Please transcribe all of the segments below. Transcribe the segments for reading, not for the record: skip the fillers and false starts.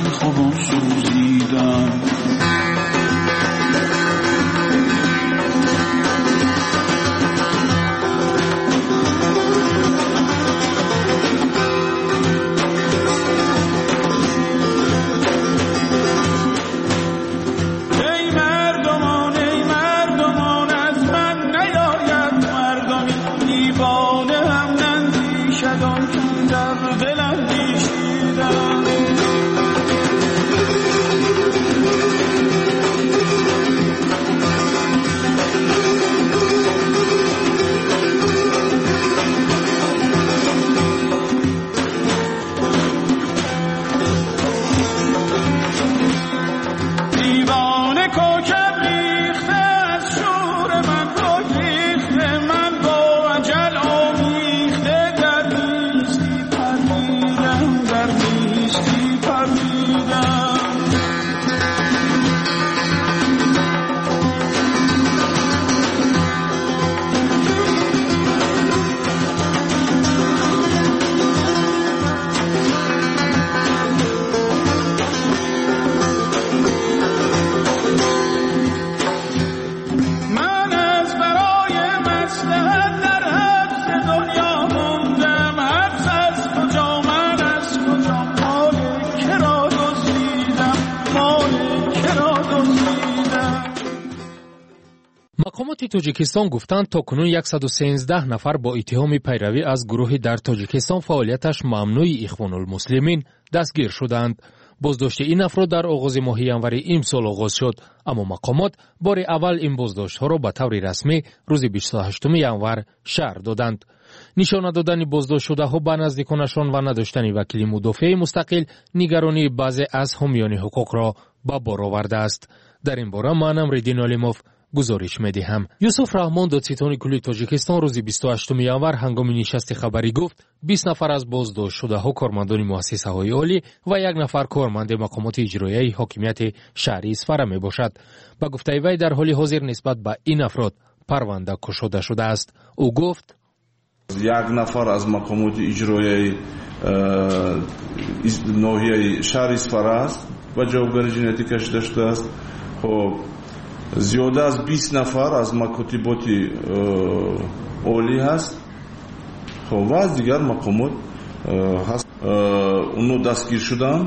خواب سوزیدم. مقامات تاجیکستان گفتند تاکنون 113 نفر با اتهام پیروی از گروهی در تاجیکستان فعالیتش ممنوع اخوان المسلمین دستگیر شدند. بازداشت این افراد در آغاز ماه ژانویه امسال آغاز شد، اما مقامات بار اول این بازداشت‌ها را به طور رسمی روز 28 ژانویه شهر دادند. نشانه دادن بازداشت شده‌ها به نزدیکانشان و نداشتن وکیل مدافع مستقل نگرانی بعضی از حامیان حقوق را به بار آورده است. در این باره من امرالدین علیموف گزارش می‌دهم. یوسف رحمان دادستان کلی تاجیکستان روز 28 ژانویه هنگام نشست خبری گفت 20 نفر از بازداشت شده‌ها کارمندان مؤسسه‌های عالی و یک نفر کارمند مقامات اجرایی حاکمیت شهر اصفهان میباشد. با گفته وی در حال حاضر نسبت به این افراد پرونده گشوده شده است. او گفت یک نفر از مقامات اجرایی ناحیه شهر اصفهان است و جوابگری جنایتی کشیده داشته است. خب زیاده از 20 نفر از مکاتبات عالی هست. خب و از دیگر مقامات هست اونو دستگیر شدن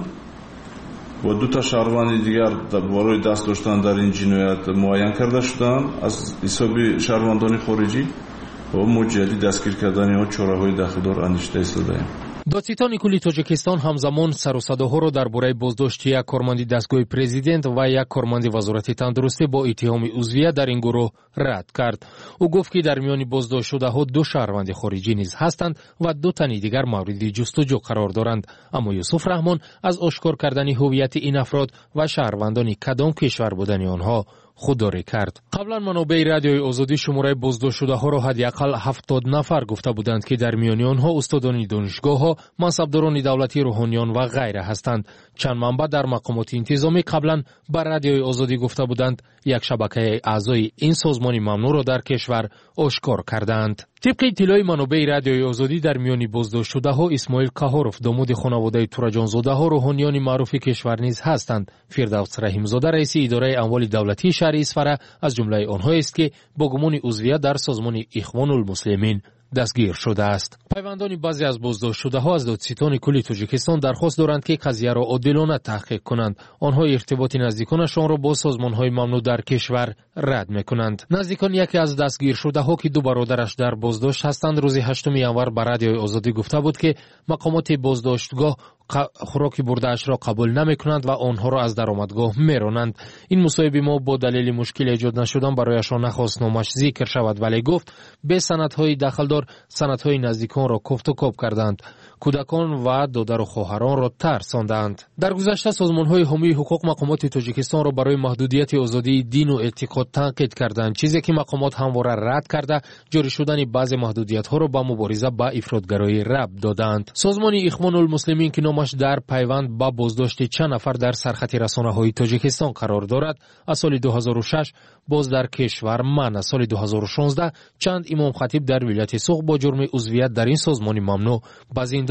و دو تا شهروند دیگر برای دست داشتن در این جنایت معین کرده شدن از حساب شهروندان خارجی و مجدی دستگیر کردن یا چاره‌های داخلدار اندیشیده ایستاده. دادستان کلی تاجیکستان همزمان سر و صداها را درباره بازداشت یک کارمند دستگاه پرزیدنت و یک کارمند وزارت تندرستی با اتهام عضویت در این گروه رد کرد. او گفت که در میان بازداشت شده‌ها 2 شهروند خارجی نیز هستند و 2 تن دیگر مورد جستجو قرار دارند. اما یوسف رحمان از آشکار کردن هویت این افراد و شهروندان کدام کشور بودن آنها خودداری کرد. قبلا منابع رادیوی آزادی شماره بازداشت شده‌ها را حداقل 70 نفر گفته بودند که در میان آنها استادان دانشگاه‌ها، منصبداران دولتی، روحانیان و غیره هستند. چند منبع در مقامات انتظامی قبلا بر رادیوی آزادی گفته بودند یک شبکه اعضای این سازمان ممنوع را در کشور آشکار کردند. طبق اطلاع منابع رادیوی آزادی در میان بازداشت شده‌ها اسماعیل کهاروف داماد خانواده تورجان‌زاده‌ها روحانیان معروف کشور نیز هستند. فردوس رحیم‌زاده رئیس اداره اموال دولتی شهر اصفهان از جمله آنها است که با گمان عضویت در سازمان اخوان المسلمین دستگیر شده است. پیوندان بعضی از بازداشت شده‌ها از دادستان کلی تاجیکستان درخواست دارند که قضیه را عادلانه تحقیق کنند. آنها ارتباط نزدیکانشان را با سازمان‌های ممنوع در کشور رد می‌کنند. نزدیکان یکی از دستگیر شده‌ها که 2 برادرش در بازداشت هستند روز 8 ژانویه بر رادیوی آزادی گفته بود که مقامات بازداشتگاه خوراک برده‌اش را قبول نمی‌کنند و آنها را از درآمدگاه می‌رانند. این مصاحبه ما با دلیل مشکل ایجاد نشدن برایشان نخواست نامش ذکر شود، ولی گفت به سندهای داخلدار سندهای نزدیکان را کفت و کاب کردند. کودکان و دادر و خواهران را ترساندند. در گذشته سازمان‌های حامی حقوق مقامات تاجیکستان را برای محدودیت آزادی دین و اعتقاد تنقید کردند، چیزی که مقامات همواره رد کرده جاری شدن بعضی محدودیت‌ها را با مبارزه با افراطگرایی ربط دادند. سازمان اخوان المسلمین که نامش در پیوند با بازداشت چند نفر در سرخط رسانه‌های تاجیکستان قرار دارد، از سال 2006 باز در کشور من از سال 2016 چند امام خطیب در ولایت سوق با جرم عضویت در این سازمان ممنوع به زندان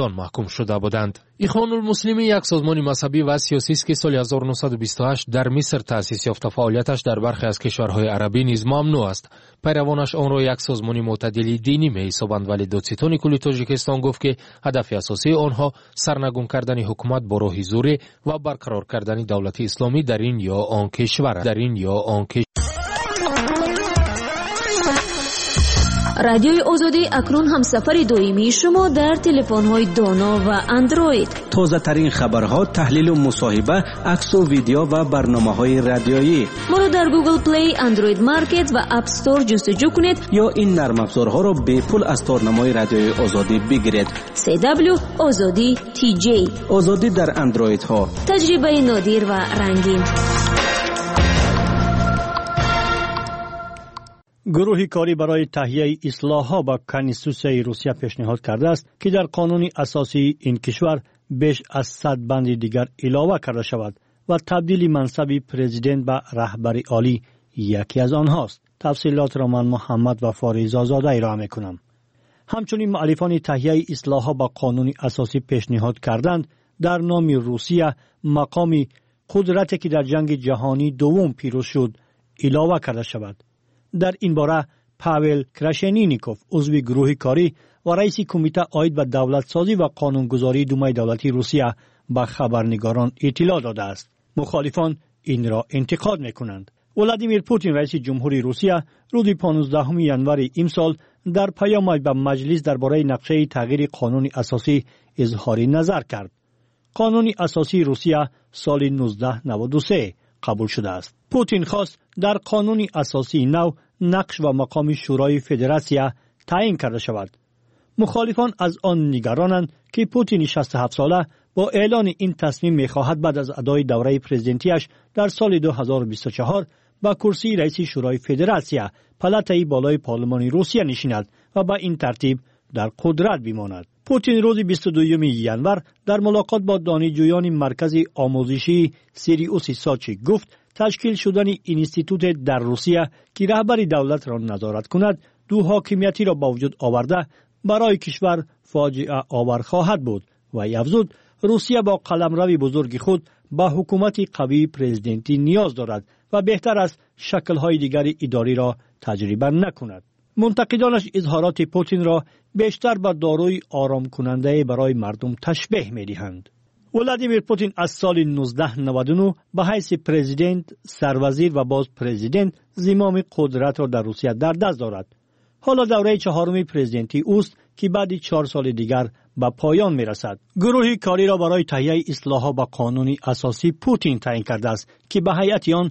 زندان محکوم شده بودند. اخوان المسلمین یک سازمان مذهبی و سیاسی است که سال 1928 در مصر تأسیس یافته. فعالیتش در برخی از کشورهای عربی نیز ممنوع است. پیروانش آن را یک سازمان معتدل دینی می‌حسابند، ولی دادستان کل تاجیکستان گفت که هدف اساسی آنها سرنگون کردن حکومت با راه زوری و برقرار کردن دولت اسلامی در این یا آن کشور است. رادیوی آزادی اکنون هم سفر دائمی شما در تلفن‌های دانا و اندروید. تازه ترین خبرها، تحلیل و مصاحبه، عکس و ویدیو و برنامه‌های رادیویی. ما را در گوگل پلی، اندروید مارکت و اپ استور جستجو کنید یا این نرم افزارها را به پول از تارنمای رادیوی آزادی بگیرید. CW آزادی TJ. آزادی در اندروید ها. تجربه نادر و رنگین. گروه کاری برای تهیه اصلاحات به کنستیتوسیای روسیه پیشنهاد کرده است که در قانون اساسی این کشور بیش از 100 بند دیگر علاوه کرده شود و تبدیل منصب پرزیدنت به رهبر عالی یکی از آنهاست. تفصیلات را من محمد و فاریز آزاده ارائه می‌کنم. همچنین مؤلفان تهیه اصلاحات به قانون اساسی پیشنهاد کردند در نام روسیه مقامی قدرتی که در جنگ جهانی دوم پیروز شد علاوه کرده شود. در این باره پاول کراشنینیکوف، عضو گروه کاری و رئیس کمیته عاید به دولت سازی و قانونگذاری دومای دولتی روسیه به خبرنگاران اطلاع داده است. مخالفان این را انتقاد می‌کنند. ولادیمیر پوتین رئیس جمهوری روسیه روز 15 ژانویه امسال در پیام به مجلس درباره نقشه تغییر قانون اساسی اظهار نظر کرد. قانون اساسی روسیه سال 1993 قبول شده است. پوتین خواست در قانون اساسی نو نقش و مقام شورای فدراسیه تعیین کرده شود. مخالفان از آن نگرانند که پوتین 67 ساله با اعلان این تصمیم می‌خواهد بعد از ادای دوره پرزیدنتیش در سال 2024 با کرسی رئیس شورای فدراسیه پلاتای بالای پارلمان روسیه نشیند و با این ترتیب در قدرت بماند. پوتین روز 22 ژانویه در ملاقات با دانشجویان مرکز آموزشی سیریوس ساچی گفت تشکیل شدن اینستیتوت در روسیه که رهبر دولت را نظارت کند دو حاکمیتی را با وجود آورده برای کشور فاجعه آور خواهد بود و افزود روسیه با قلمرو بزرگ خود با حکومت قوی پرزیدنتی نیاز دارد و بهتر است شکل‌های دیگر اداری را تجربه نکند. منتقدانش اظهارات پوتین را بیشتر به داروی آرام کننده برای مردم تشبیه می‌دهند. ولادیمیر پوتین از سال 1999 به حیث پرزیدنت، سروزیر و باز پرزیدنت زمام قدرت را در روسیه در دست دارد. حالا دوره چهارم پرزیدنتی اوست که بعد 4 سال دیگر به پایان میرسد. گروه کاری را برای تهیه اصلاحات به قانون اساسی پوتین تعیین کرده است که به هیئت آن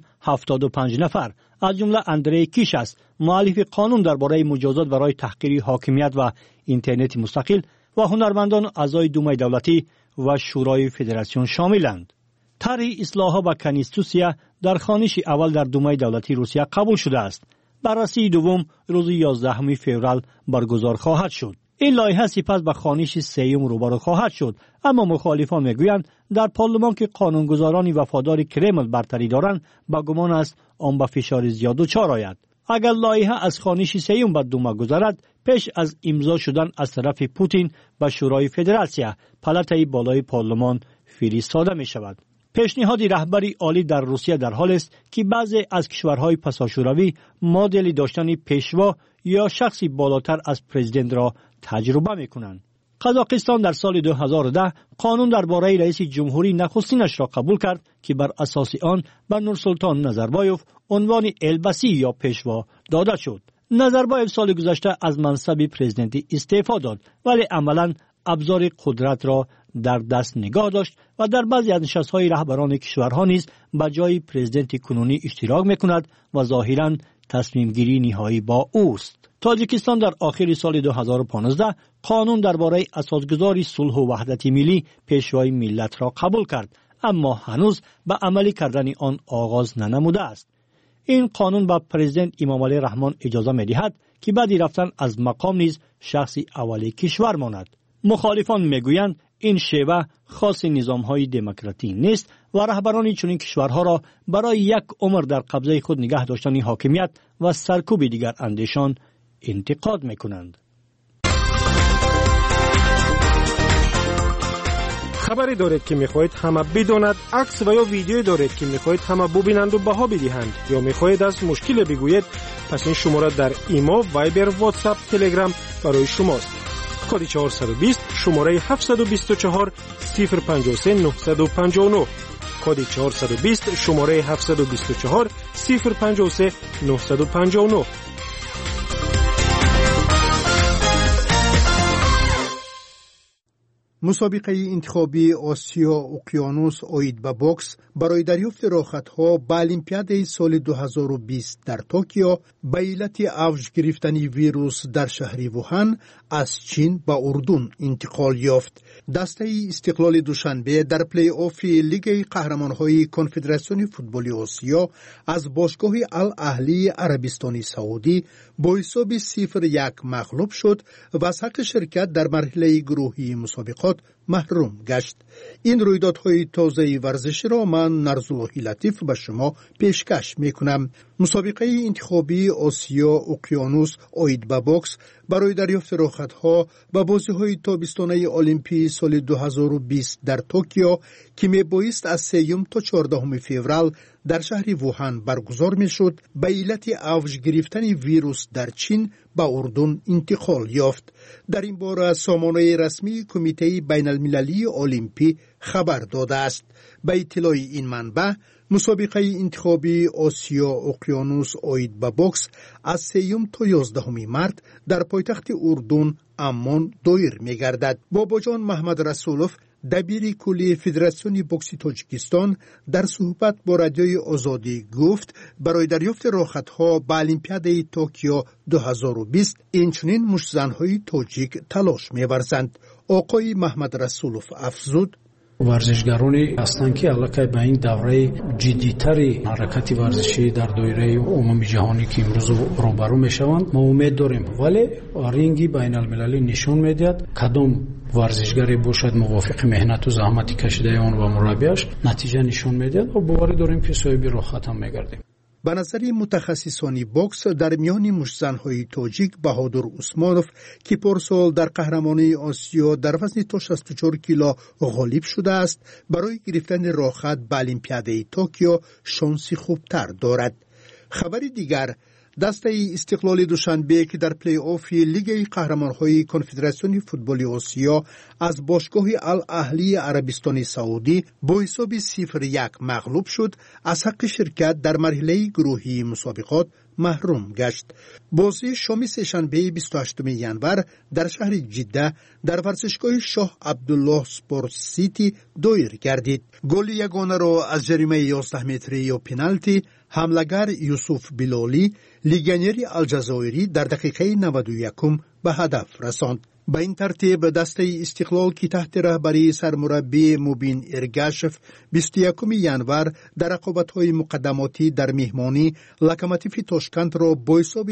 75 نفر از جمله اندری کیش است، مؤلف قانون درباره مجازات برای تحقیر حاکمیت و اینترنت مستقل و هنرمندان اعضای دومای دولتی و شورای فدراسیون شاملند. طرح اصلاحات به کنستیتوسیه در خوانش اول در دومای دولتی روسیه قبول شده است. بررسی دوم روز 11 فوریه برگزار خواهد شد. این لایحه سپس به خوانش سوم روبرو خواهد شد، اما مخالفان میگویند در پارلمان که قانونگذاران وفادار کرمل برتری دارند با گمان است آن به فشار زیاد دچار آید. اگر لایحه از خوانش سوم به دوما گذرد پیش از امضا شدن از طرف پوتین به شورای فدراسیه پلاتای بالای پارلمان فرستاده می شود. پیشنهاد رهبری عالی در روسیه در حال است که بعضی از کشورهای پساشوروی مدل داشتن پیشوا یا شخصی بالاتر از پرزیدنت را تجربه می‌کنند. قزاقستان در سال 2010 قانون درباره رئیس جمهوری نخستینش را قبول کرد که بر اساس آن به نورسلطان نظربایف عنوان البسی یا پیشوا داده شد. نظربایف سال گذشته از منصب پرزیدنتی استعفا داد، ولی عملاً ابزار قدرت را در دست نگاه داشت و در بعضی از نشست‌های رهبران کشورها نیز به جای پرزیدنت کنونی اشتراک می‌کند و ظاهراً تصمیم گیری نهایی با اوست. تاجیکستان در آخر سال 2015 قانون درباره اساسگذاری صلح و وحدت ملی پیشوای ملت را قبول کرد، اما هنوز به عملی کردن آن آغاز ننموده است. این قانون به پرزیدنت امامعلی رحمان اجازه می‌دهد که بعد رفتن از مقام نیز شخصی اولی کشور ماند. مخالفان میگویند این شیوه خاص نظام‌های دموکراتی نیست و رهبران چنین کشورها را برای یک عمر در قبضه خود نگاه داشتن حاکمیت و سرکوب دیگر اندیشان انتقاد میکنند. خبری دارید که میخواهید همه بداند، عکس و یا ویدیویی دارید که میخواهید همه ببینند و بها بدهند، یا میخواهید از مشکل بگویید، پس این شماره در ایمو، وایبر، واتساپ، تلگرام برای شماست. کد 420 شماره 724 053 959. کد 420 شماره 724 053 959. مسابقه انتخابی آسیا اقیانوس اوید به بوکس برای دریافت راحت‌ها به المپیاد سال 2020 در توکیو به علت اوج گرفتن ویروس در شهر ووهان از چین به اردن انتقال یافت. دسته استقلال دوشنبه در پلی آف لیگ قهرمان‌های کنفدراسیون فوتبال آسیا از باشگاه الاهلی عربستان سعودی با حساب 0-1 مغلوب شد و از حق شرکت در مرحله گروهی مسابقات محروم گشت. این رویدادهای تازه ورزشی را من نرزالله لطیف به شما پیشکش میکنم. مسابقه انتخابی آسیا اقیانوس اوید به بوکس برای دریافت راحت‌ها به بازی‌های تابستانه المپی سال 2020 در توکیو که میبایست از 3 تا 14 فوریه در شهر ووهان برگزار میشد، به علت اوج گرفتن ویروس در چین به اردن انتقال یافت. در این باره سامانه رسمی کمیته بین المللی المپی خبر داده است. به اطلاع این منبع، مسابقه انتخابی آسیا اقیانوس اوید به بوکس از 3 تا 11 مارس در پایتخت اردن عمان دایر می‌گردد. باباجان محمد رسولوف، دبیر کلی فدراسیون بوکس تاجیکستان، در صحبت با رادیوی آزادی گفت برای دریافت راحت‌ها به المپیاد توکیو 2020 اینچنین مشتزن‌های تاجیک تلاش می‌ورزند. آقای محمد رسولوف افزود: ورزشگرانی هستند که علاقه به این دوره جدی‌تری حرکت ورزشی در دایره عمومی جهانی که امروز روبرو میشوند ما امید داریم، ولی رینگی بین المللی نشون میدهد کدام ورزشگری باشد موافق مهنت و زحمت کشیده آن و مربیش نتیجه نشون میدهد و باور داریم که صاحب راحت هم میگردیم. به نظر متخصصان بوکس در میان مشتزن‌های تاجیک بهادر عثمانوف که پارسال در قهرمانی آسیا در وزن تا 64 کیلو غالب شده است، برای گرفتن راحت به المپیاد توکیو شانسی خوبتر دارد. خبری دیگر، دسته استقلال دوشنبه که در پلی آف لیگ قهرمان‌های کنفدراسیون فوتبال آسیا از باشگاه الاهلی عربستان سعودی با حساب 0-1 مغلوب شد، از حق شرکت در مرحله گروهی مسابقات محروم گشت. بازی شام سه‌شنبه 28 ژانویه در شهر جده در ورزشگاه شاه عبدالله سپورت سیتی دایر گردید. گل یگانه را از جریمه 11 متری یا پنالتی حملگر یوسف بلالی، لیگنر الجزایری در دقیقه 91 به هدف رساند. به این ترتیب دسته استقلال که تحت رهبری سرمربی مبین ارگاشف 21 ژانویه در رقابت‌های مقدماتی در میهمانی لوکوموتیو تاشکند را با حساب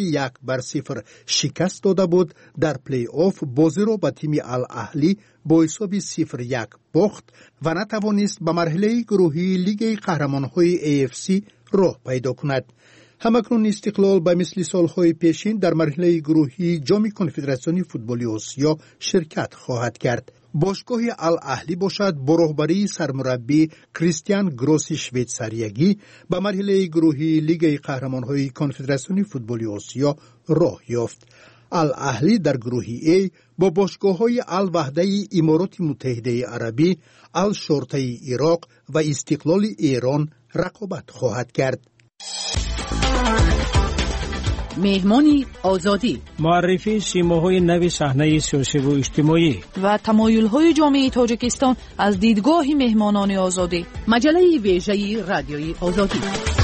1-0 شکست داده بود. در پلی آف بازی را به تیم الاهلی با حساب 0-1 باخت و نتوانست به مرحله گروهی لیگ قهرمان‌های AFC راه پیدا کند. همکنون استقلال به مثل سالهای پیشین در مرحله گروهی جام کنفدراسیون فوتبال آسیا شرکت خواهد کرد. باشگاه الاهلی باشد با رهبری سرمربی کریستیان گروسی شویتساریگی به مرحله گروهی لیگ قهرمان‌های کنفدراسیون فوتبال آسیا راه یافت. الاهلی در گروهی A با باشگاه‌های الوحده امارات متحده عربی، الشرطه عراق و استقلال ایران رقابت خواهد کرد. مهمانی آزادی، معرفی سیماهای نو صحنه سیاسی و اجتماعی و تمایل‌های جامعه تاجیکستان از دیدگاه مهمانان آزادی. مجله ویژه رادیوی آزادی.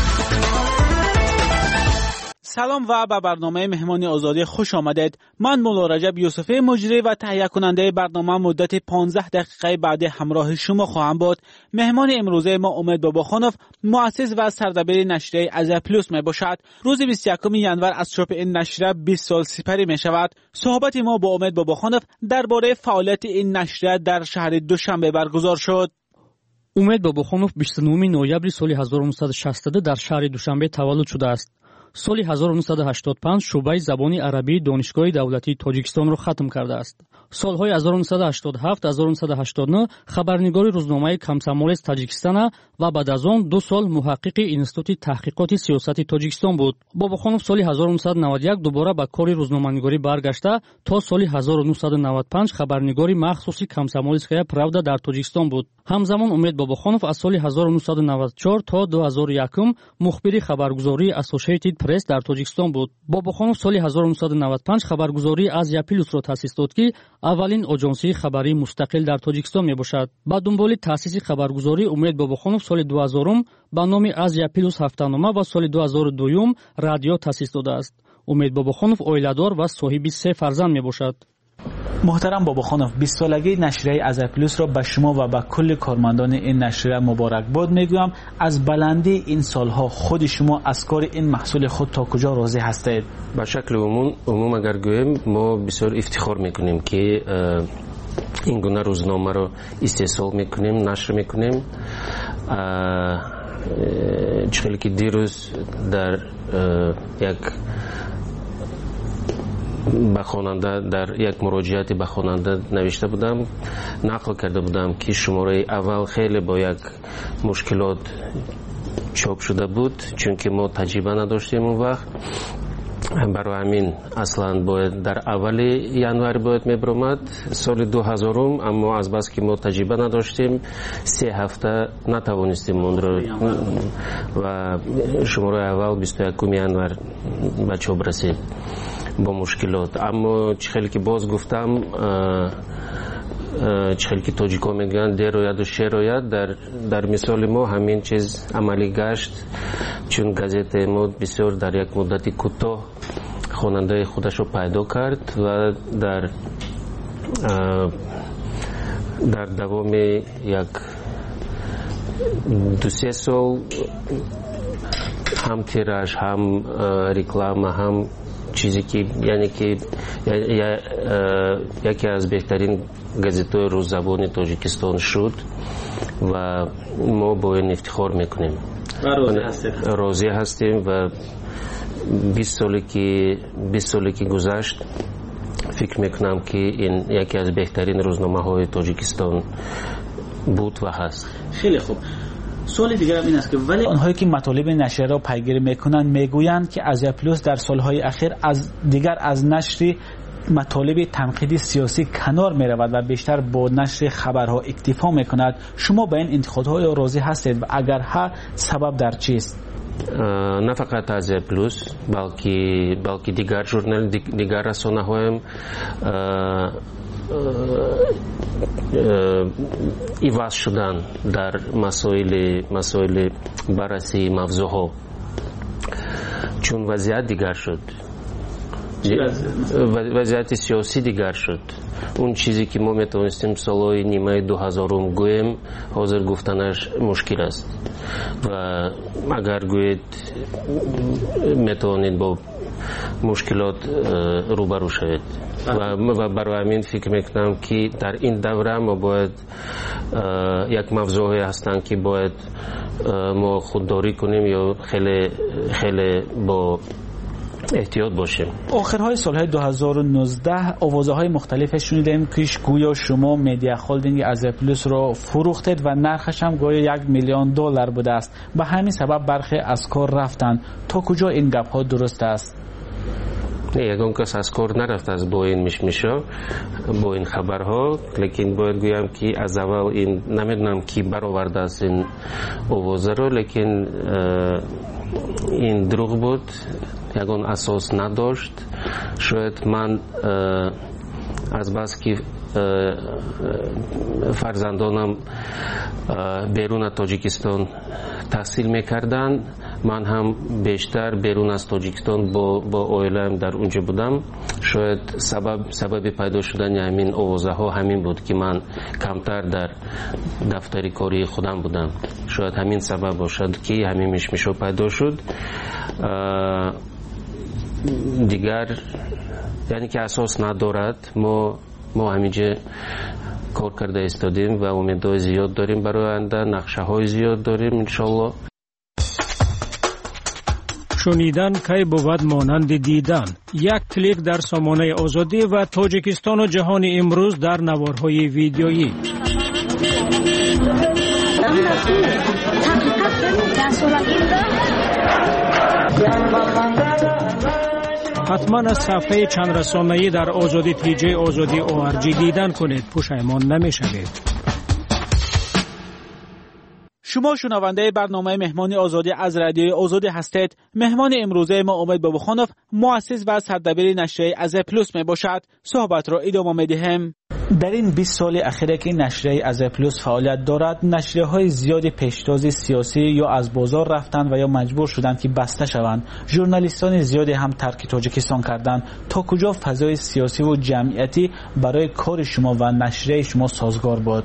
سلام و به برنامه مهمانی آزادی خوش آمدید. من مولا رجب یوسفی مجری و تهیه کننده برنامه مدت 15 دقیقه بعد همراه شما خواهم بود. مهمان امروزه ما امید باباخانوف، مؤسس و سردبیر نشریه آزیا پلوس می باشد. روز 21 ژانویه از چاپ این نشریه 20 سال سپری می شود. صحبت ما با امید باباخانوف درباره فعالیت این نشریه در شهر دوشنبه برگزار شد. امید باباخانوف 29 نوامبر سال 1962 در شهر دوشنبه تولد شده است. соли 1985 шуъбаи забони арабии донишгоҳи давлатии тоҷикистонро хатм кардааст. солҳои 1987-1989 хабарнигори рӯзномаи Комсомолец Таҷикистона ва баъд аз он 2 сол муҳаққиқи Институти таҳқиқоти сиёсати Тоҷикистон буд. Бобохонов соли 1991 дубора ба кори рӯзноманигорӣ баргашта, то соли 1995 хабарнигори махсуси Комсомольская правда дар Тоҷикистон буд. ҳамзамон Умед Бобохонов аз соли 1994 то 2001 мухбири хабаргузории Associated Press дар Тоҷикистон буд. Бобохонов соли 1995 хабаргузории Азия Плюсро таъсис дод, ки аввалин оҷонсии хабарии мустақил дар Тоҷикистон мебошад. ба дунболи таъсиси хабаргузорӣ Умед Бобохонов соли 2000 ба номи Азия Плюс ҳафтанома ва соли 2002 радио таъсис додааст. Умед Бобохонов оиладор ва соҳиби 3 фарзанд мебошад. محترم باباخانov 20 سالگی نشریه ازیا پلوس را به شما و به کل کارمندان این نشریه مبارکباد میگویم. از بلندی این سالها خود شما از کار این محصول خود تا کجا راضی هستید؟ به شکل عموم اگر گویم ما بسیار افتخار میکنیم که این گونه روزنامه را استحصال میکنیم، نشر میکنیم. چخیلی که دیروز در یک به خواننده در یک مراجعاتی به خواننده نوشته بودم، نقل کرده بودم که شماره اول خیلی با یک مشکلات چاپ شده بود، چون که ما تجربه نداشتیم اون وقت. برای همین اصلا باید در اول ینوار باید میبرامد سال 2000، اما از بس که ما تجربه نداشتیم 3 هفته نتوانستیم اون رو و شماره اول 21 ینوار به چاپ رسید با مشکلات. اما چخیلی که باز گفتم، چخیلی که تاجیکا میگن دیر آید و شیر آید، در مثال ما همین چیز عملی گشت، چون گازت ما بسیار در یک مدتی کوتاه خواننده خودش رو پیدا کرد و در دوام یک 2-3 سال هم تیراژ، هم رکلام، هم چیزی که یعنی که یکی از بهترین گازت‌های روززبان تاجیکستان شد و ما با این افتخار میکنیم. راضی هستیم و 20 سالی که گذشت فکر میکنم که این یکی از بهترین روزنامه‌های تاجیکستان بود و هست. خیلی خوب. سوال دیگر هم این است که ولی آنهایی که مطالب نشریه را پیگیری میکنند میگویند که ازیا پلوس در سالهای اخیر از نشر مطالب تنقیدی سیاسی کنار میرود و بیشتر با نشر خبرها اکتفا میکند. شما به این انتقادها راضی هستید و اگر ها سبب در چیست؟ نه فقط ازیا پلوس بلکه دیگر ژورنال، دیگر رسانه‌ها هم ایواز شدن در مسائل بررسی موضوعها، چون وضعیت دیگر شد، وضعیت سیاسی دیگر شد. اون چیزی که ما میتونستیم سالهای نیمه 2000 گویم حاضر گفتنش مشکل است و اگر گوید میتونید با مشکلات روبرو شوید و برای همین فکر میکنم که در این دوره ما باید یک موضوعی هستن که باید ما خودداری کنیم یا خیلی با احتیاط باشیم. آخرهای سالهای 2019 آوازه‌های مختلف شنیدیم که گویا شما مدیا هولدینگ ازیا پلوس را فروختید و نرخش هم گویا $1 میلیون بوده است. به همین سبب برخی از کار رفتند. تا کجا این گپ‌ها درست است؟ یگان کس از کار نرفت از با این مشمشا، با این خبرها، لیکن باید گویم که از اول این نمیدونم کی برآورده است این آوازه رو، لیکن این دروغ بود، یگان اساس نداشت. شاید من از بس که فرزندانم بیرون تاجیکستان تحصیل میکردن، من هم بیشتر بیرون از تاجیکستان با عائله‌ام در اونجا بودم. شاید سبب پیدا شدن همین آوازه ها همین بود که من کمتر در دفتر کاری خودم بودم. شاید همین سبب باشد که همین مشمشو پیدا شد. دیگر یعنی که اساس ندارد. ما همینجا کار کرده استادیم و امیدهای زیاد داریم برای آینده، نقشه های زیاد داریم انشالله. شنیدن کی بود مانند دیدن. یک کلیک در سامانه آزادی و تاجیکستان و جهان امروز در نوارهای ویدیویی. حتما از صفحه چند رسانه‌ای در آزادی تیجی آزادی ORG دیدن کنید، پشیمان نمی‌شوید. شما شنونده برنامه مهمانی آزادی از رادیوی آزادی هستید. مهمان امروزه ما امید بابخانوف، مؤسس و سردبیر نشریه از پلوس می باشد. صحبت را ادامه می‌دهیم. در این 20 سال اخیر که نشریه از پلوس فعالیت دارد، نشریه‌های زیادی پیشتاز سیاسی یا از بازار رفتند و یا مجبور شدند که بسته شوند. ژورنالیستان زیادی هم ترک تاجیکستان کردند. تا کجا فضای سیاسی و جمعیتی برای کار شما و نشریه شما سازگار بود؟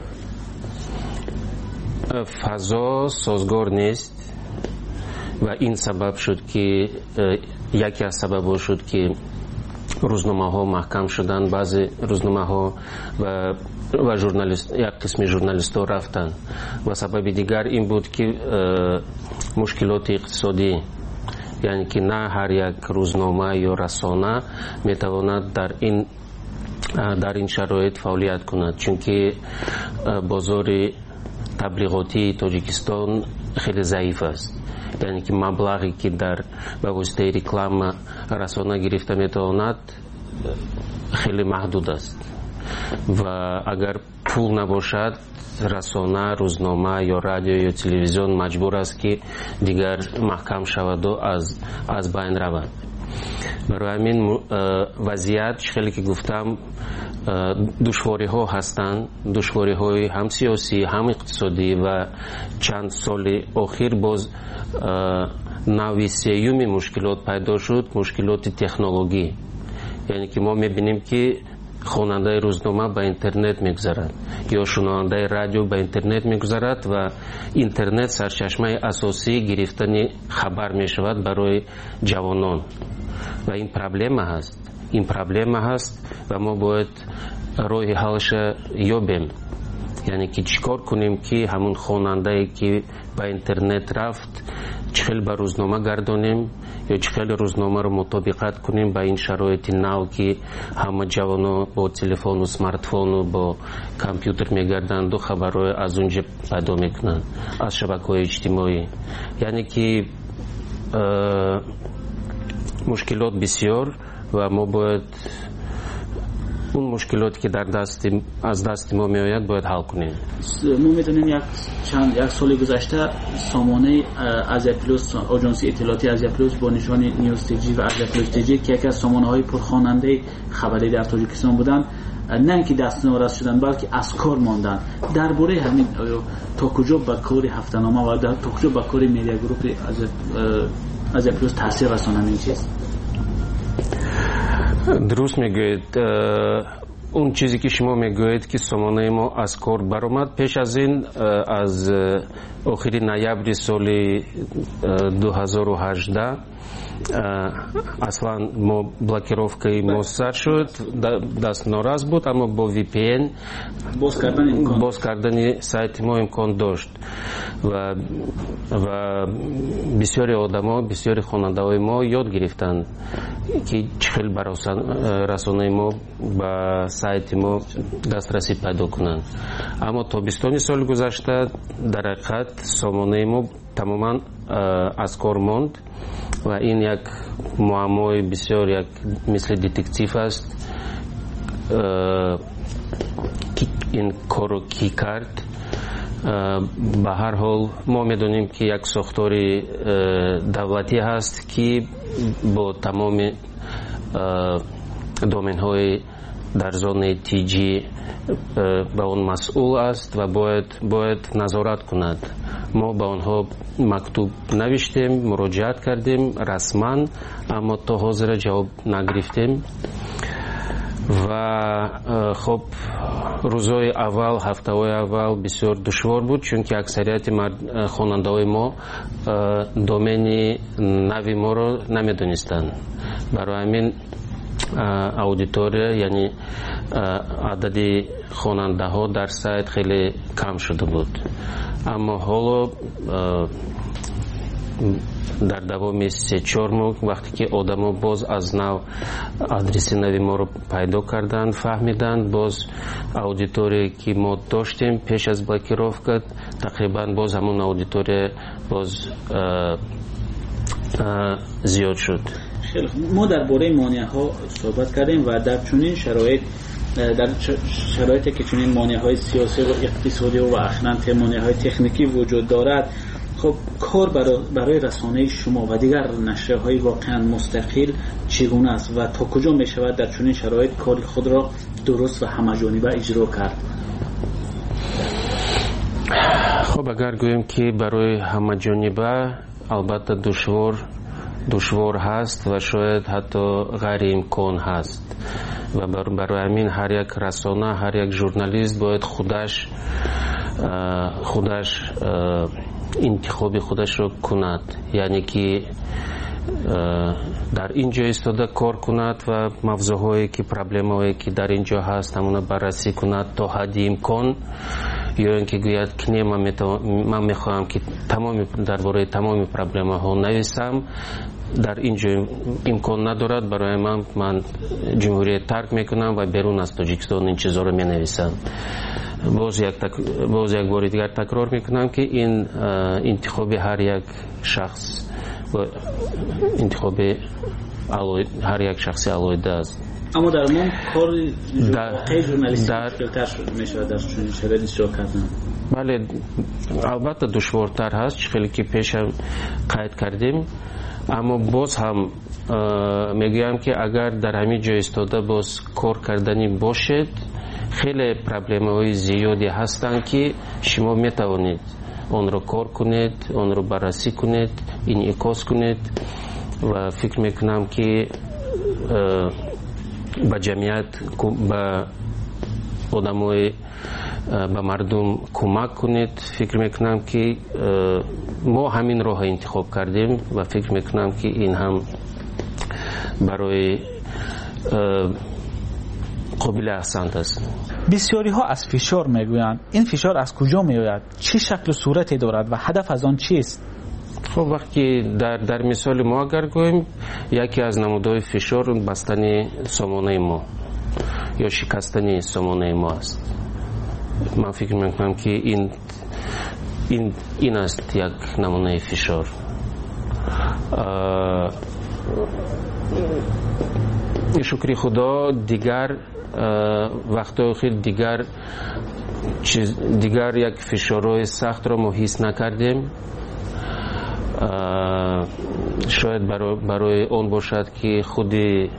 فضا سازگار نیست و این سبب شد که یکی از سبب‌ها شد که روزنامه‌ها محکم شدن. بعضی روزنامه‌ها و ژورنالیست، یک قسم ژورنالیست‌ها رفتن و سبب دیگر این بود که مشکلات اقتصادی، یعنی که نه هر یک روزنامه یا رسانه میتواند در این شرایط فعالیت کند، چون که بازار تبلیغاتی تاجیکستان خیلی ضعیف است. یعنی که مبلغی که در به واسطه رکلام رسانه گرفته میتواند خیلی محدود است و اگر پول نباشد رسانه، روزنامه یا رادیو یا تلویزیون مجبور است که دیگر محکم شود و از بین رود. برای همین وضعیت خیلی که گفتم دشواری ها هستند، دشواری های هم سیاسی هم اقتصادی و چند سال اخیر باز نوع سیوم مشکلات پیدا شد، مشکلات تکنولوژی. یعنی که ما میبینیم که خواننده روزنامه به اینترنت میگذرد یا شنونده رادیو به اینترنت میگذرد و اینترنت سرچشمه اساسی گرفتن خبر میشود برای جوانان و این پرابلم هست و ما باید راه حلش یابیم. یعنی که چیکار کنیم که همون خواننده که به اینترنت رفت چخیل به روزنامه گردانیم یا چخیل روزنامه رو مطابقت کنیم به این شرایط نو که همه جوانا با تلفن و سمارتفون و با کامپیوتر میگردند و خبرهای از اونجا پیدا میکنند از شبکه‌های اجتماعی. یعنی که مشکلات بسیار و ما باید اون مشکلاتی که از دست ما میآید باید حل کنیم. ما می‌دونیم یک سال گذشته سامانه از پلوس، آژانس اطلاعاتی از پلوس با نشان نیوز تیجی و از پلوس تیجی که یکی از سامانه‌های پرخواننده خبری در تاجیکستان بودند، نه اینکه دست نوراست شدن بلکه از کار ماندن. درباره همین تا کجا به کار هفته‌نامه و تا کجا به کار میدیا گروپ از پلوس تاثیر رسانند این چیز؟ درست میگوید. اون چیزی که شما میگوید که سامانه ما از کار برآمد، پیش از این از آخر نوامبر سال 2018 اصلا ما بلاکировкой ما سر شد، دست ناراض بود، اما با VPN باز کردن سایت ما امکان داشت و بسیاری آدما، بسیاری خواننده‌های ما یاد گرفتند که چخیل برای رسانه ما به سایت ما دسترسی پیدا کنند. اما تابستان سال گذشته در حقیقت سامانه ما تماما از کار ماند و این یک معمای بسیار یک مثل دتکتیو است. این کارو کی کرد؟ به هر حال ما میدونیم که یک ساختار دولتی هست که با تمام دومین های در زون تیجی به اون مسئول است و باید نظارت کند. ما به آنها مکتوب نوشتیم، مراجعت کردیم رسما، اما تا حاضر جواب نگرفتیم و خب روزهای اول، هفته‌های اول بسیار دشوار بود، چون که اکثریت خواننده‌های ما دومین نوی ما رو نمیدونستند. برای همین اودیتوریا یعنی عدد خواننده ها در سایت خیلی کم شده بود. اما حالا дар давоми 3-4 моҳ вақте ки одамо боз аз нав адреси нави моро пайдо карданд, фаҳмиданд, боз аудитория ки мо доштем пеш аз блокировка тақрибан боз ҳамон аудитория боз зиёд шуд. мо дар бораи монеаҳо суҳбат кардем ва дар чунин шароит در شرایطی که چنین مانع‌های سیاسی و اقتصادی و اخیراً مانع‌های تکنیکی وجود دارد، خب کار برای رسانه شما و دیگر نشریه‌های واقعاً مستقل چگونه است و تا کجا می‌شود در چنین شرایط کار خود را درست و همه‌جانبه اجرا کرد؟ خب اگر گوییم که برای همه‌جانبه البته دشوار هست و شاید حتی غیر امکان هست و برای همین هر یک رسانه، هر یک ژورنالیست باید خودش انتخاب خودش رو کند، یعنی که در اینجا ایستاده کار کند و موضوعهایی که پرابلم‌هایی که در اینجا هست همون بررسی کند تا حد امکان، یا اینکه گوید که نه من میخواهم که درباره تمام پرابلم‌ها نویسم، در اینجا امکان ندارد، برای من جمهوریت ترک میکنم و بیرون از تاجیکستان این چیزا رو مینویسم. باز یک بار دیگر تکرار میکنم که این انتخاب هر یک شخص و انتخاب هر یک شخصی علایده است. اما در من کار واقعی ژورنالیستی مشکل‌تر میشه در چنین شرایطی اجرا کردن. بله البته دشوارتر هست، خیلی که پیش هم قید کردیم، اما باز هم میگویم که اگر در همین جای ایستاده باز کار کردنی باشد، خیلی پرابلم‌های زیادی هستند که شما میتوانید آن را کار کنید، آن را بررسی کنید، انعکاس کنید و فکر میکنم که به جمعیت، به آدمای، به مردم کمک کنید. فکر میکنم که ما همین راه انتخاب کردیم و فکر میکنم که این هم برای قابل احسنت است. بسیاری ها از فشار میگویند. این فشار از کجا میآید؟ چه شکل و صورتی دارد و هدف از آن چیست؟ خب وقتی در مثال ما اگر گوییم، یکی از نمودهای فشار بستن سامانه ما یا شکستن سامانه ما است. من فکر میکنم که این است یک نمونه فشار. شکر خدا دیگر وقتا خیلی دیگر یک فشارهای سخت را ما حس نکردیم. شاید برای اون باشد که خود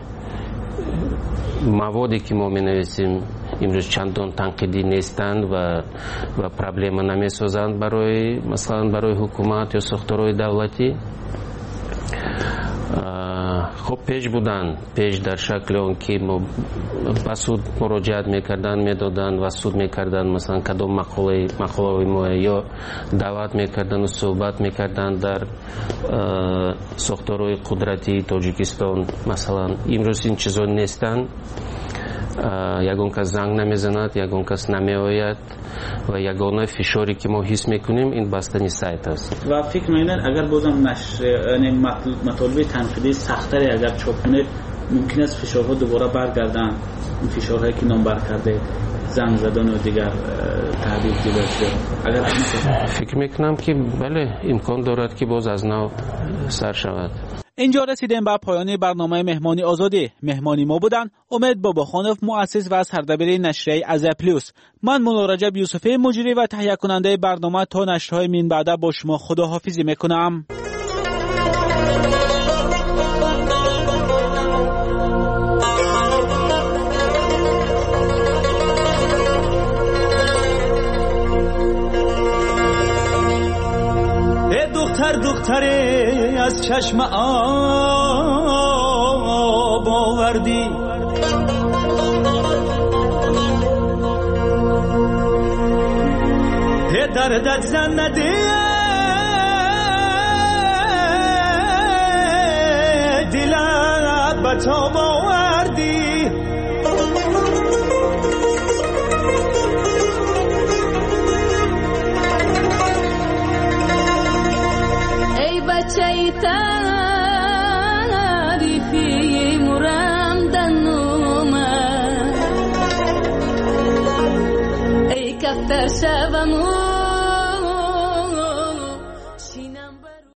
موادی که ما می نویسیم امروز چندان تنقیدی نیستند و پرابلم نمی سازند مثلا برای حکومت یا ساختارهای دولتی. خب پیش در شکل اون که ما به سود مراجعت میکردن، میدادن و سود میکردن، مثلا کدام مقاله ما یا دعوت میکردن و صحبت میکردن در ساختارهای قدرتی تاجیکستان. مثلا امروز این چیزا نیستن، یگان کس زنگ نمیزند، یگان کس نمیآید و یگانه فشاری که ما حس میکنیم این بستنی سایت است. و فکر میکنید اگر بازم مطالب تنقیدی سختری اگر چاپ کنید ممکن است فشارها دوباره برگردن، این فشارهایی که نام بر کرده، زنگ زدن و دیگر تهدید دیگر، اگر فکر میکنم که بله امکان دارد که باز از نو سر شود. اینجا رسیدیم به پایان برنامه مهمانی آزادی. مهمانی ما بودن امید باباخانوف، مؤسس و سردبیر نشریه ازا پلوس. من مولا رجب یوسفی، مجری و تهیه کننده برنامه. تا نشرهای من بعد با شما خداحافظی میکنم. دختره از چشم آب آوردی، دردت زن نده دلت به تاب آوردی. بچه تعریفی مرم دنومه ای کفتر شبمو